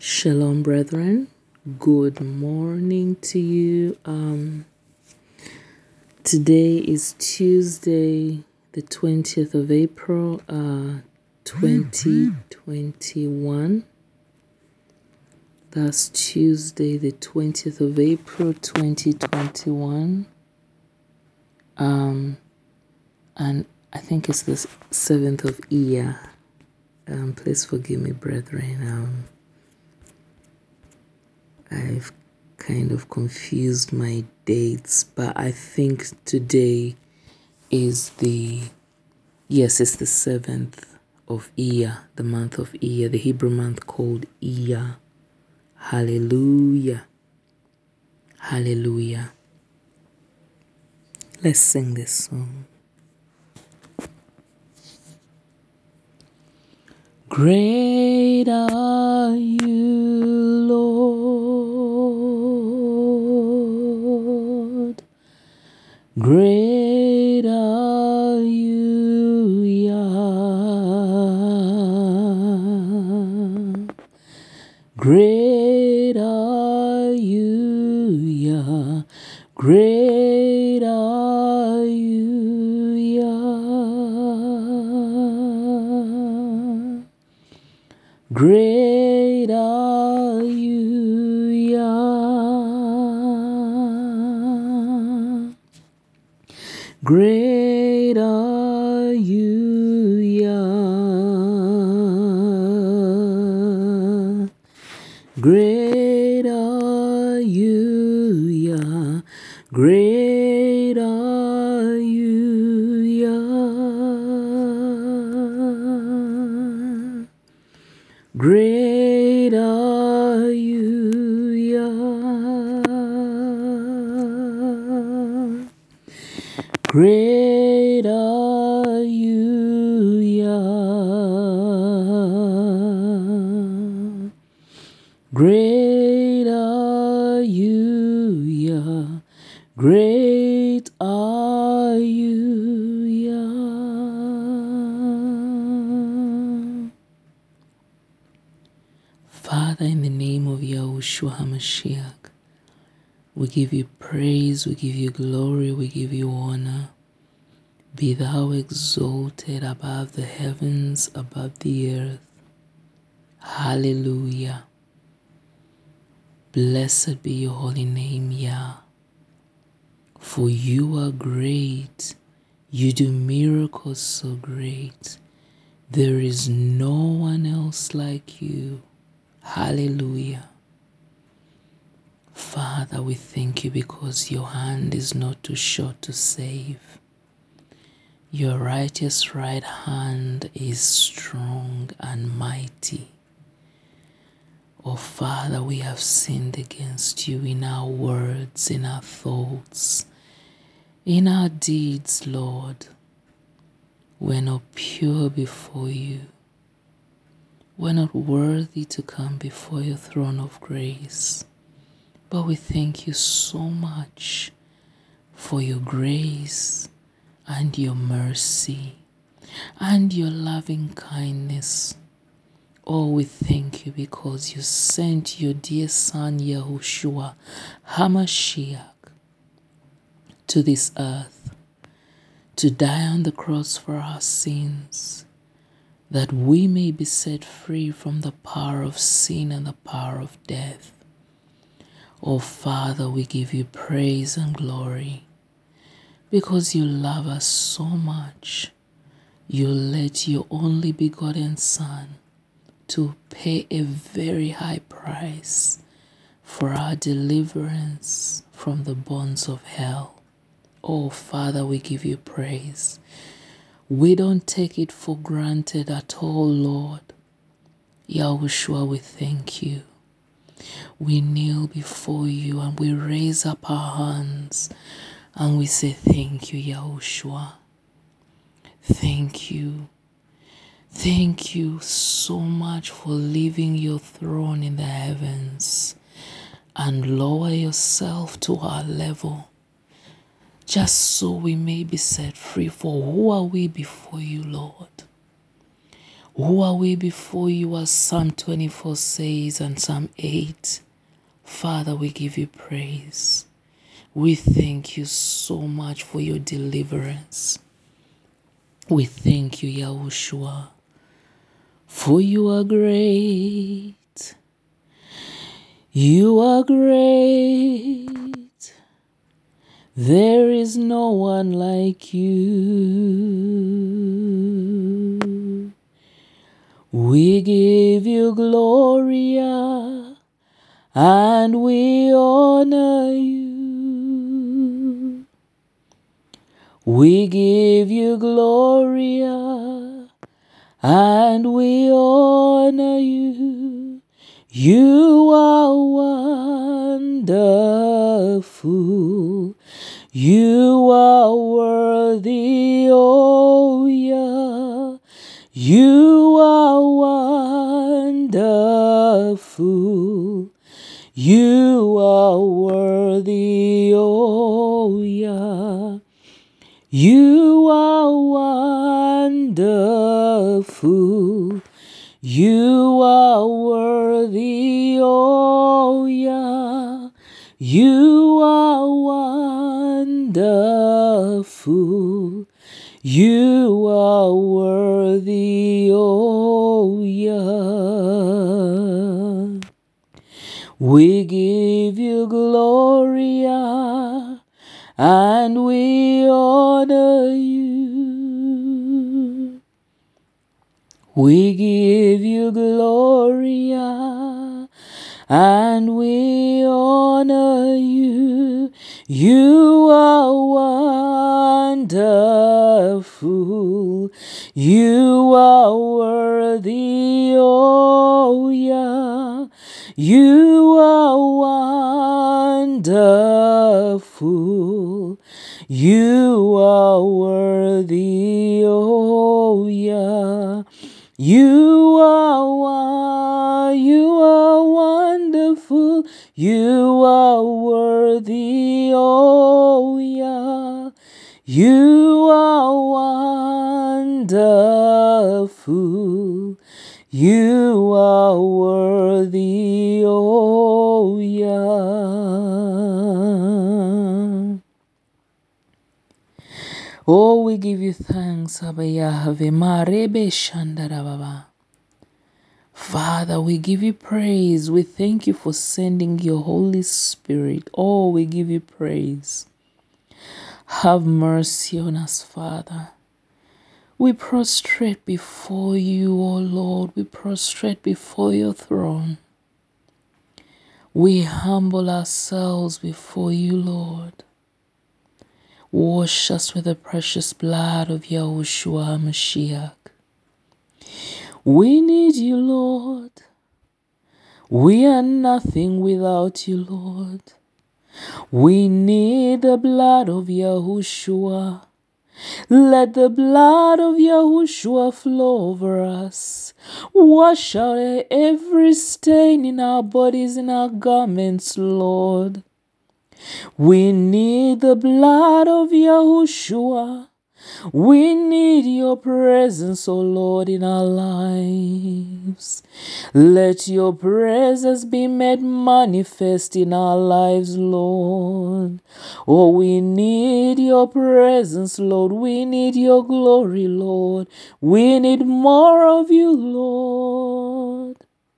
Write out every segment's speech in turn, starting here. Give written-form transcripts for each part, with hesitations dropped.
Shalom, brethren. Good morning to you. Today is Tuesday, the 20th of April, 2021. That's Tuesday, the 20th of April, 2021. And I think it's the 7th of Iyar. Please forgive me, brethren. I've kind of confused my dates, but I think today is it's the 7th of Iyar, the month of Iyar, the Hebrew month called Iyar. Hallelujah. Hallelujah. Let's sing this song. Great are you, Lord. Great are you, Yah. Great are you, Yah. Great are you, Yah. Great are you, Yah. Great are you, Yah. Great are you, Yah. Great are you, Yah. Great are you, Yah. Great are you, Yah. Great are you, Yah. Great are you, Yah. Father, in the name of Yahushua HaMashiach, we give you praise, we give you glory, we give you honor. Be thou exalted above the heavens, above the earth. Hallelujah. Blessed be your holy name, Yah. For you are great. You do miracles so great. There is no one else like you. Hallelujah. Father, we thank you because your hand is not too short to save. Your righteous right hand is strong and mighty. Oh Father, we have sinned against you in our words, in our thoughts, in our deeds, Lord. We're not pure before you. We're not worthy to come before your throne of grace. But we thank you so much for your grace and your mercy and your loving kindness. Oh, we thank you because you sent your dear son Yahushua HaMashiach to this earth to die on the cross for our sins, that we may be set free from the power of sin and the power of death. Oh Father, we give you praise and glory because you love us so much. You let your only begotten Son to pay a very high price for our deliverance from the bonds of hell. Oh Father, we give you praise. We don't take it for granted at all, Lord. Yahushua, we thank you. We kneel before you and we raise up our hands and we say thank you, Yahushua. Thank you. Thank you so much for leaving your throne in the heavens and lower yourself to our level, just so we may be set free. For who are we before you, Lord? Who are we before you, as Psalm 24 says and Psalm 8? Father, we give you praise. We thank you so much for your deliverance. We thank you, Yahushua, for you are great. You are great. There is no one like you. We give you gloria and we honor you. We give you gloria and we honor you. You are wonderful. You are worthy, oh yeah. You are wonderful. You are worthy, oh yeah. You are wonderful. You are worthy, oh yeah. You are wonderful. You are worthy, oh yeah. We give you gloria and we honor you. We give you gloria and we honor you. You are wonderful. You are worthy, oh yeah. You are wonderful. You are worthy, oh yeah. You are wonderful. You are worthy, oh yeah. You are wonderful. You are worthy, oh yeah. Oh, we give you thanks, Abba Yahweh. Marebe Shandarababa. Father, we give you praise. We thank you for sending your Holy Spirit. Oh, we give you praise. Have mercy on us, Father. We prostrate before you, O Lord. We prostrate before your throne. We humble ourselves before you, Lord. Wash us with the precious blood of Yahushua HaMashiach. We need you, Lord. We are nothing without you, Lord. We need the blood of Yahushua. Let the blood of Yahushua flow over us. Wash out every stain in our bodies and our garments, Lord. We need the blood of Yahushua. We need your presence, O Lord, in our lives. Let your presence be made manifest in our lives, Lord. Oh, we need your presence, Lord. We need your glory, Lord. We need more of you, Lord.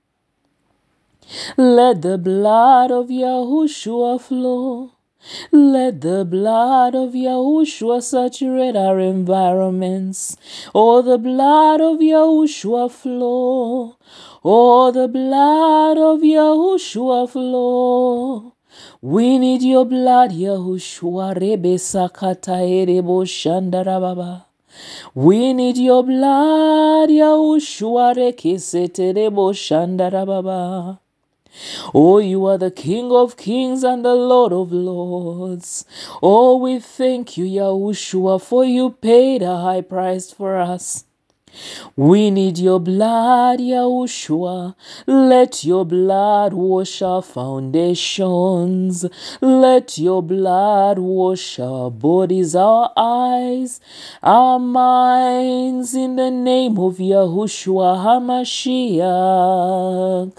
Let the blood of Yahushua flow. Let the blood of Yahushua saturate our environments. Oh, the blood of Yahushua flow. Oh, the blood of Yahushua flow. We need your blood, Yahushua. Rebe sakata erebo shandarababa. We need your blood, Yahushua. Rekesete rebo shandarababa. Oh, you are the King of kings and the Lord of lords. Oh, we thank you, Yahushua, for you paid a high price for us. We need your blood, Yahushua. Let your blood wash our foundations. Let your blood wash our bodies, our eyes, our minds, in the name of Yahushua HaMashiach.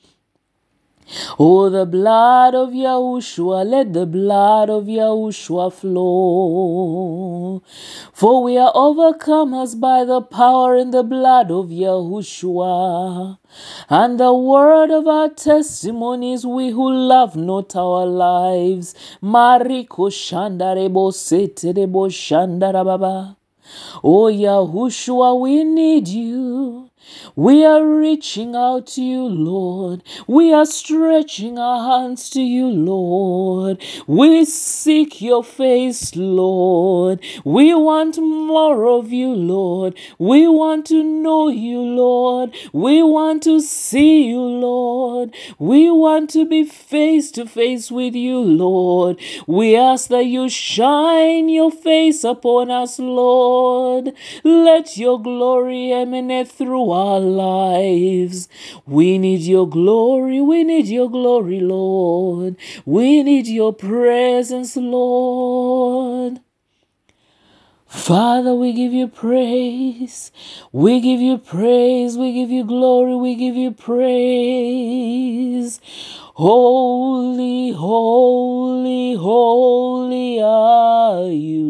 Oh, the blood of Yahushua, let the blood of Yahushua flow. For we are overcomers by the power in the blood of Yahushua. And the word of our testimonies, we who love not our lives. Mariko shandarebo seterebo shandarababa. Oh, Yahushua, we need you. We are reaching out to you, Lord. We are stretching our hands to you, Lord. We seek your face, Lord. We want more of you, Lord. We want to know you, Lord. We want to see you, Lord. We want to be face to face with you, Lord. We ask that you shine your face upon us, Lord. Let your glory emanate through our lives. We need your glory. We need your glory, Lord. We need your presence, Lord. Father, we give you praise. We give you praise. We give you glory. We give you praise. Holy, holy, holy are you,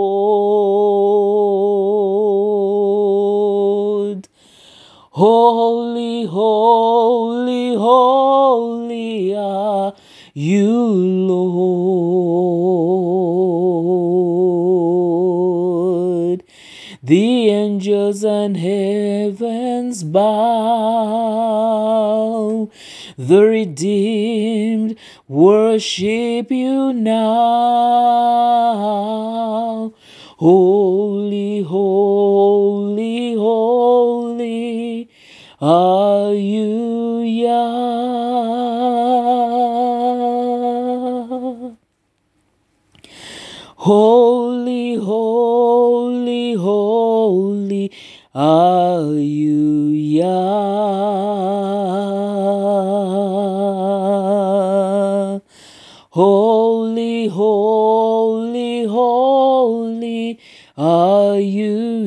Lord. Holy, holy, holy are you, Lord. The angels and heavens bow. The redeemed worship you now. Holy, holy, holy are you, Yah. Holy, holy, holy are you, Yah. Holy, holy, holy are you,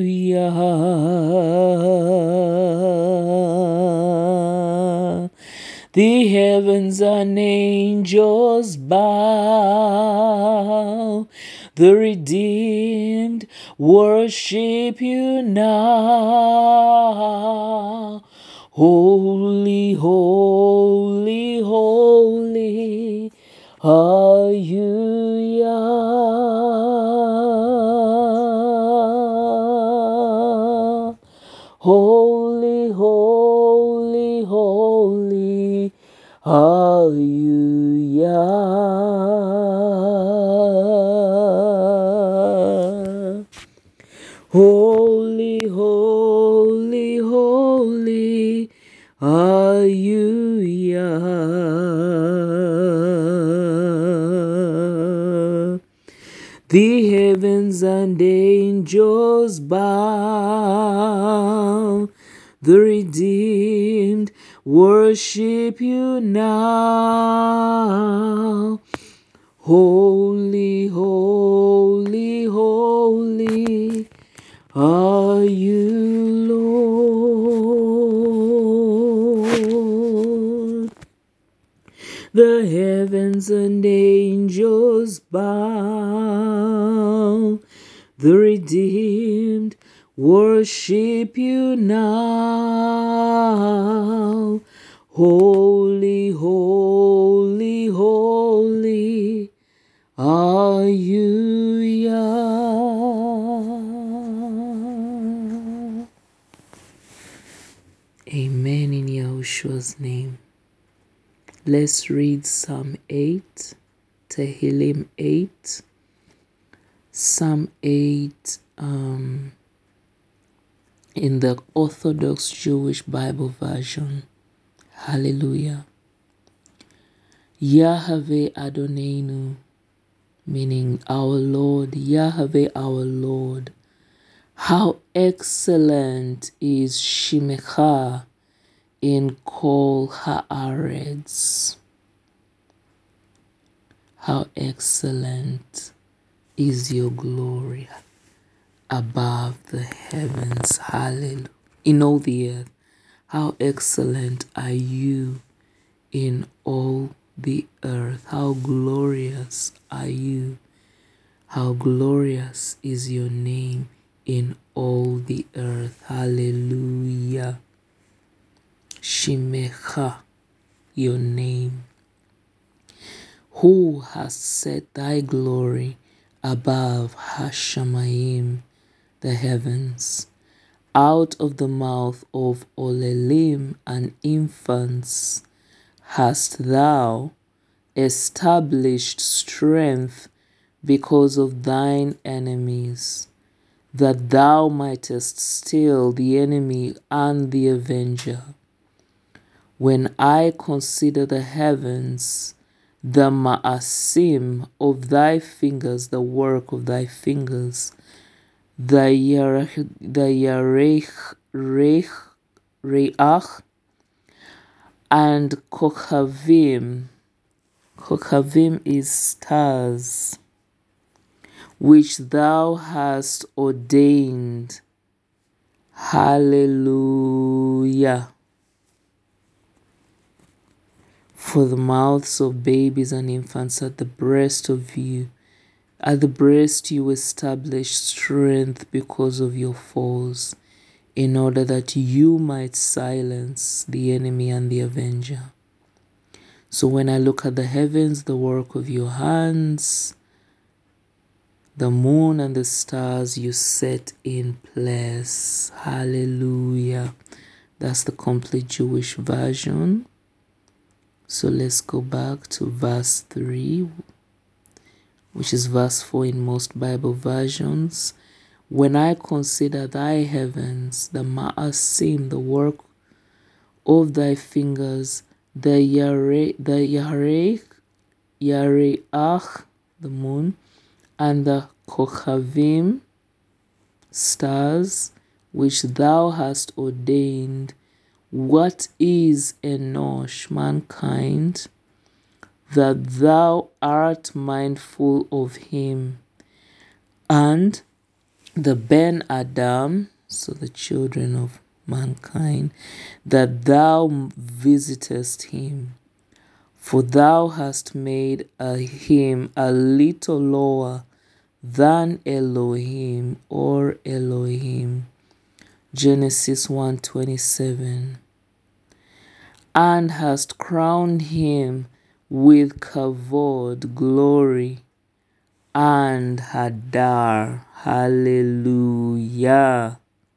Yah. The heavens and angels bow. The redeemed worship you now. Holy, holy, holy are you, Yah. Holy, holy, holy are you, Yah. Holy, holy, holy are you, Yah. The heavens and angels bow. The redeemed worship you now. Holy, holy, holy are you, Lord. The heavens and angels bow. The redeemed worship you now. Holy, holy, holy are you, Yah. Amen in Yahushua's name. Let's read Psalm 8, Tehillim 8. Psalm 8 in the Orthodox Jewish Bible version. Hallelujah. Yahweh Adonenu, meaning our Lord, Yahweh our Lord, How excellent is Shimecha in Kol Haaretz. How excellent is your glory above the heavens. Hallelujah. In all the earth. How excellent are you in all the earth. How glorious are you. How glorious is your name in all the earth. Hallelujah. Shimecha, your name. Who has set thy glory above Hashamayim, the heavens? Out of the mouth of Olelim and infants hast thou established strength because of thine enemies, that thou mightest still the enemy and the avenger. When I consider the heavens, the ma'asim of thy fingers, the work of thy fingers, the reach and kochavim. Kochavim is stars, which thou hast ordained. Hallelujah. For the mouths of babies and infants at the breast of you. At the breast you establish strength because of your foes, in order that you might silence the enemy and the avenger. So when I look at the heavens, the work of your hands, the moon and the stars you set in place. Hallelujah. That's the complete Jewish version. So let's go back to verse 3, which is verse 4 in most Bible versions. When I consider thy heavens, the ma'asim, the work of thy fingers, the yareach, the moon, and the kochavim, stars, which thou hast ordained. What is Enosh, mankind, that thou art mindful of him, and the Ben Adam, so the children of mankind, that thou visitest him. For thou hast made him a little lower than Elohim or Elohim. Genesis 1:27. And hast crowned him with kavod, glory, and hadar. Hallelujah.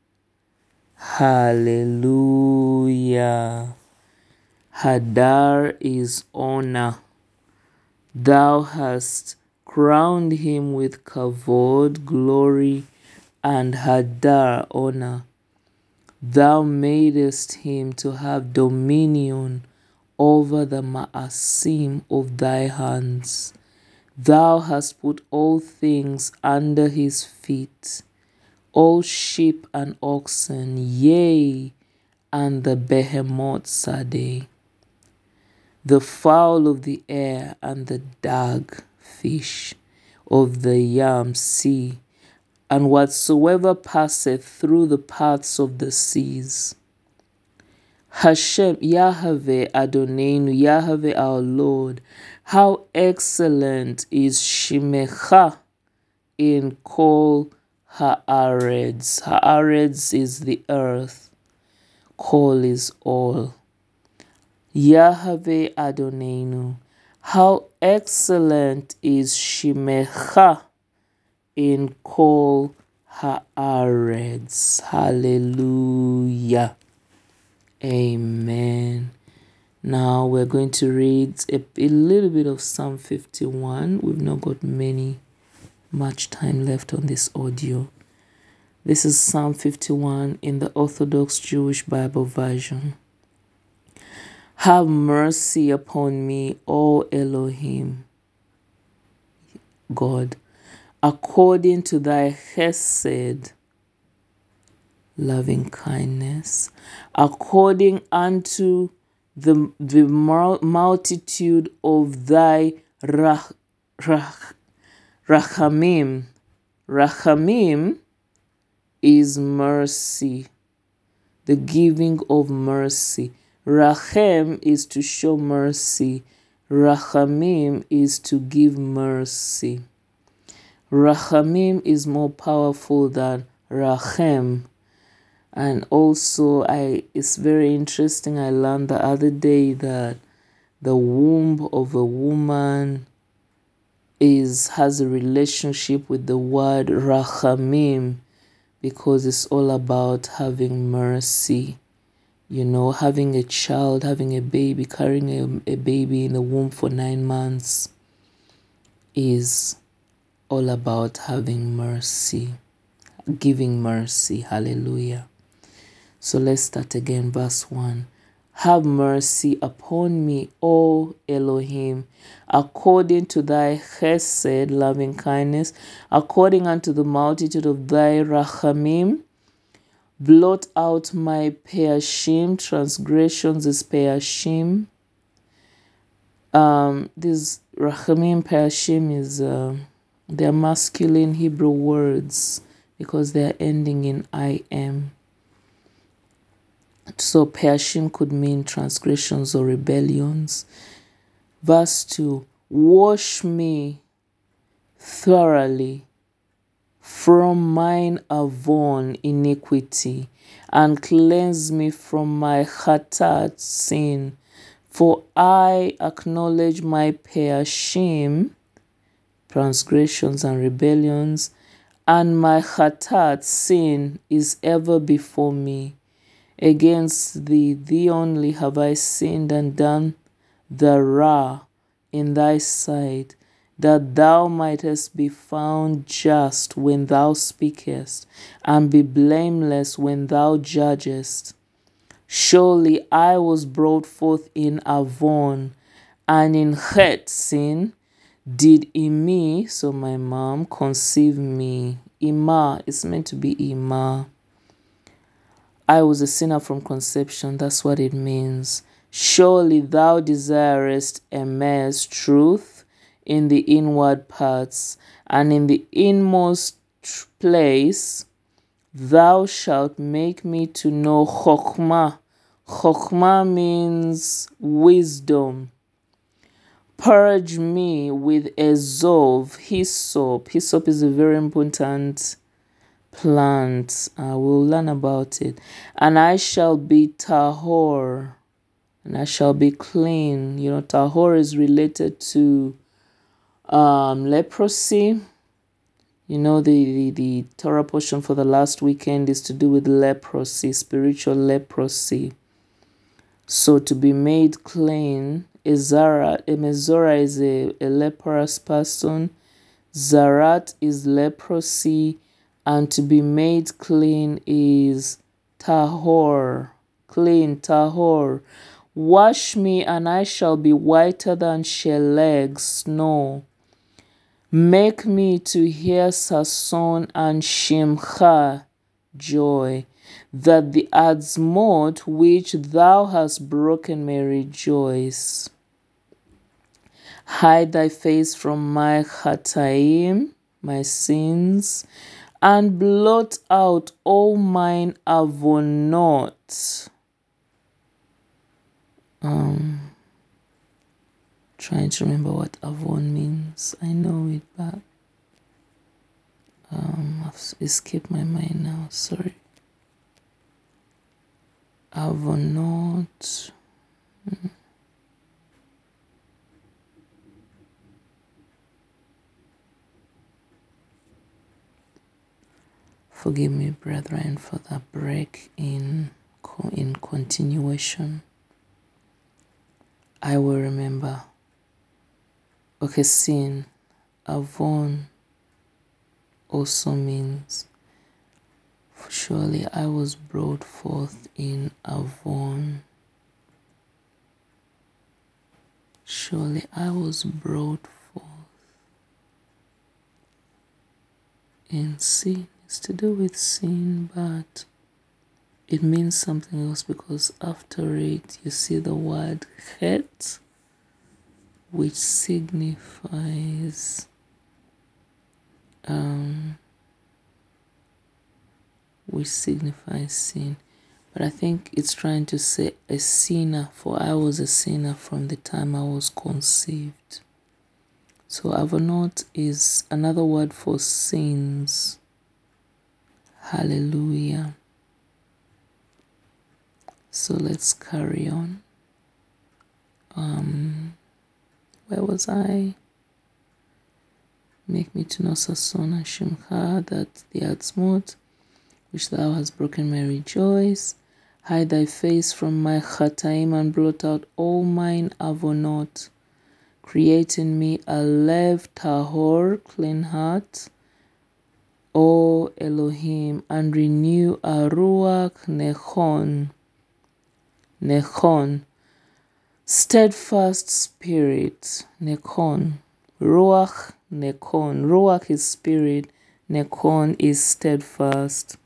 Hallelujah. Hadar is honor. Thou hast crowned him with kavod, glory, and hadar, honor. Thou madest him to have dominion over the ma'asim of thy hands. Thou hast put all things under his feet, all sheep and oxen, yea, and the behemoth Sadeh, the fowl of the air, and the dag fish of the yam sea, and whatsoever passeth through the paths of the seas. Hashem, Yahweh Adonenu, Yahweh our Lord, how excellent is Shimecha in Kol Haaretz. Haaretz is the earth. Kol is all. Yahweh Adonenu, how excellent is Shimecha in Kol Haaretz. Hallelujah. Amen. Now we're going to read a little bit of Psalm 51. We've not got much time left on this audio. This is Psalm 51 in the Orthodox Jewish Bible version. Have mercy upon me, O Elohim, God, according to thy chesed, loving kindness, according unto the multitude of thy rachamim. Rachamim is mercy, the giving of mercy. Rachem is to show mercy. Rachamim is to give mercy. Rachamim is more powerful than Rachem. And also, it's very interesting. I learned the other day that the womb of a woman has a relationship with the word Rachamim, because it's all about having mercy. You know, having a child, having a baby, carrying a baby in the womb for 9 months is all about having mercy, giving mercy. Hallelujah. So let's start again, verse 1. Have mercy upon me, O Elohim, according to thy chesed, loving kindness, according unto the multitude of thy rachamim. Blot out my peashim. Transgressions is peashim. These rachamim, peashim is they're masculine Hebrew words because they're ending in im. So peashim could mean transgressions or rebellions. Verse 2. Wash me thoroughly from mine avon iniquity, and cleanse me from my chatat sin. For I acknowledge my peashim, transgressions and rebellions, and my chatat sin is ever before me. Against thee only have I sinned and done the Ra in thy sight, that thou mightest be found just when thou speakest, and be blameless when thou judgest. Surely I was brought forth in Avon, and in Het sin did Imi, so my mom, conceive me. Ima is meant to be Ima. I was a sinner from conception, that's what it means. Surely thou desirest emes, truth, in the inward parts, and in the inmost place thou shalt make me to know Chokhmah. Chokhmah means wisdom. Purge me with Ezov, hyssop. Hyssop is a very important plant. We'll learn about it. And I shall be tahor, and I shall be clean. You know, tahor is related to leprosy. You know, the Torah portion for the last weekend is to do with leprosy, spiritual leprosy. So to be made clean, a mezora is a leprous person. Zarat is leprosy. And to be made clean is tahor, clean, tahor. Wash me, and I shall be whiter than sheleg, snow. Make me to hear sason and shimcha, joy, that the adzmot which thou hast broken may rejoice. Hide thy face from my chataim, my sins, and blot out all mine avonot. Trying to remember what avon means. I know it, but I've escaped my mind now. Sorry. Avonot. Forgive me, brethren, for that break in continuation. I will remember. Okay, sin. Avon also means, surely I was brought forth in Avon. Surely I was brought forth in sin. It's to do with sin, but it means something else because after it you see the word het, which signifies sin. But I think it's trying to say a sinner, for I was a sinner from the time I was conceived. So avonot is another word for sins. Hallelujah. So let's carry on. Where was I? Make me to know Sason and Shimcha, that the Atzmut, which thou hast broken, may rejoice. Hide thy face from my chataim and blot out all mine avonot. Create in me a lev tahor, clean heart, O Elohim, and renew a ruach nechon, steadfast spirit, nechon, ruach nechon. Ruach is spirit, nechon is steadfast.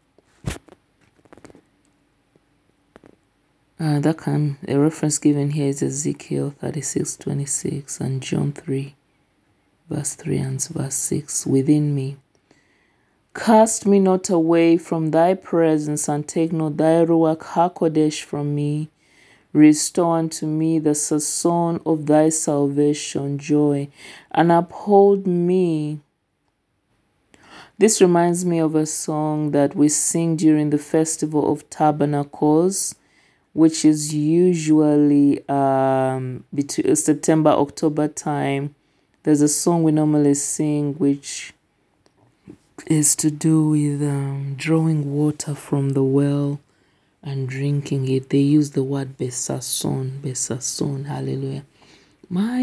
A reference given here is Ezekiel 36:26 and John 3, verse 3 and verse 6. Within me, cast me not away from thy presence, and take not thy Ruach HaKodesh from me. Restore unto me the Sason of thy salvation, joy, and uphold me. This reminds me of a song that we sing during the Festival of Tabernacles, which is usually between September, October time. There's a song we normally sing which is to do with drawing water from the well and drinking it. They use the word besason, hallelujah. My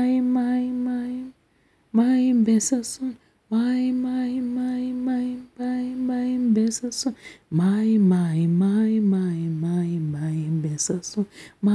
besason. My besason. My besason.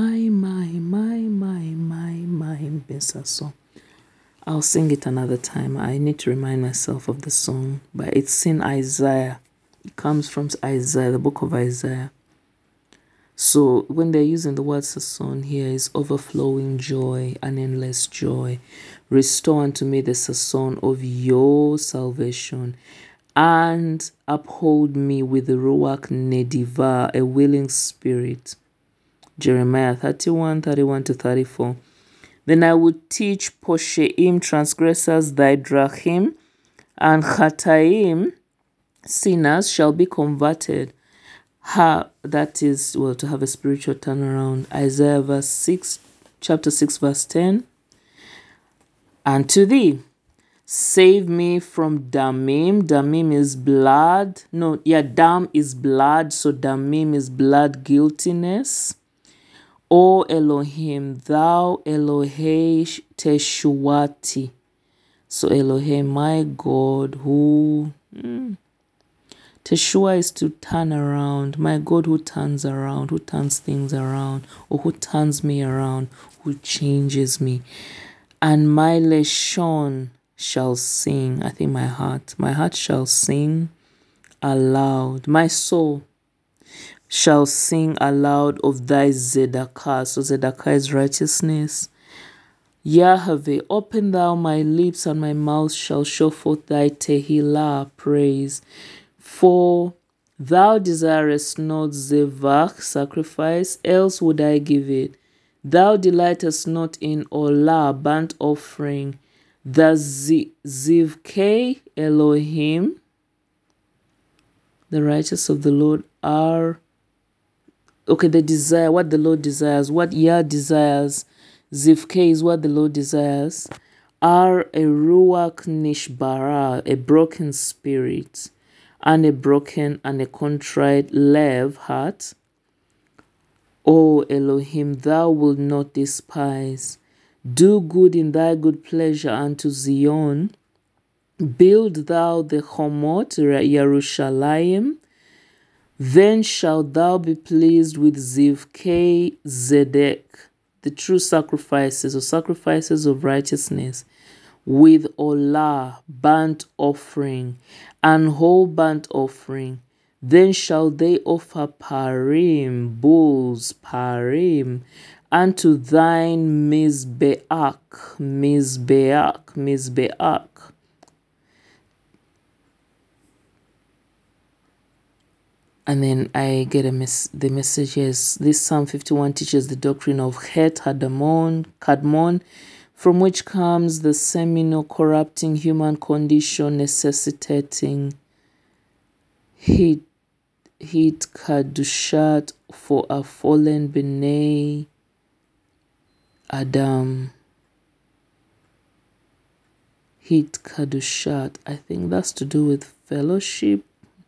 My besason. I'll sing it another time. I need to remind myself of the song, but it's in Isaiah. It comes from Isaiah, the book of Isaiah. So when they're using the word sason here, is overflowing joy, an endless joy. Restore unto me the sason of your salvation, and uphold me with the ruach nediva, a willing spirit. Jeremiah 31:31-34. Then I would teach posheim, transgressors, thy drachim, and chataim, sinners, shall be converted. That is, well, to have a spiritual turnaround. Isaiah chapter 6, verse 10. And to thee, save me from damim. Damim is blood. Dam is blood, so damim is blood guiltiness. O Elohim, thou Elohei Teshuati. So Elohim, my God, who... Teshua is to turn around. My God who turns around, who turns things around, or who turns me around, who changes me. And my Leshon shall sing. I think my heart shall sing aloud. My soul shall sing aloud of thy Zedakah. So Zedakah is righteousness. Yahweh, open thou my lips, and my mouth shall show forth thy Tehillah, praise. For thou desirest not zevach, sacrifice, else would I give it. Thou delightest not in olah, burnt offering. The zivkei Elohim, the righteous of the Lord are... Okay, the desire, what the Lord desires, what Yah desires, zivkei is what the Lord desires, are a ruach nishbara, a broken spirit, and a broken and a contrite lev heart. O Elohim, thou wilt not despise. Do good in thy good pleasure unto Zion. Build thou the Chomot, Yerushalayim. Then shalt thou be pleased with Zivkei Zedek, the true sacrifices, or sacrifices of righteousness, with olah, burnt offering, and whole burnt offering. Then shall they offer parim, bulls, parim, unto thine Mizbeach, Mizbeach, Mizbeach. And then I get the message is this Psalm 51 teaches the doctrine of Het Kadmon, from which comes the seminal corrupting human condition necessitating Hit Kadushat for a fallen B'nai Adam. Hit Kadushat. I think that's to do with fellowship.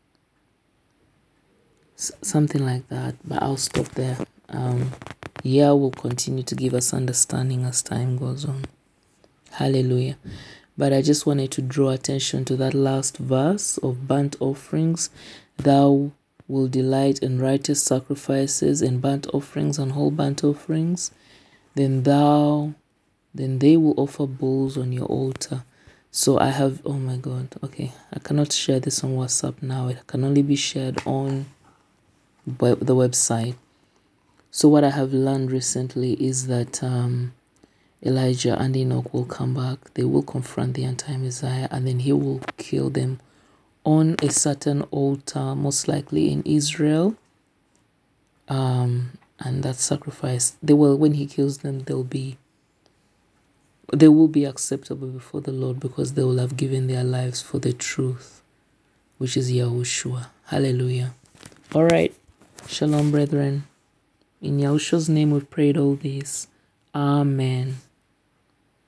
Something like that. But I'll stop there. Yeah, will continue to give us understanding as time goes on. Hallelujah. But I just wanted to draw attention to that last verse of burnt offerings. Thou will delight in righteous sacrifices and burnt offerings and whole burnt offerings. Then they will offer bulls on your altar. So I have, oh my God, okay. I cannot share this on WhatsApp now. It can only be shared on the website. So what I have learned recently is that Elijah and Enoch will come back. They will confront the anti-Messiah, and then he will kill them on a certain altar, most likely in Israel. And that sacrifice, when he kills them, they will be acceptable before the Lord, because they will have given their lives for the truth, which is Yahushua. Hallelujah. All right. Shalom, brethren. In Yahushua's name we prayed all this. Amen.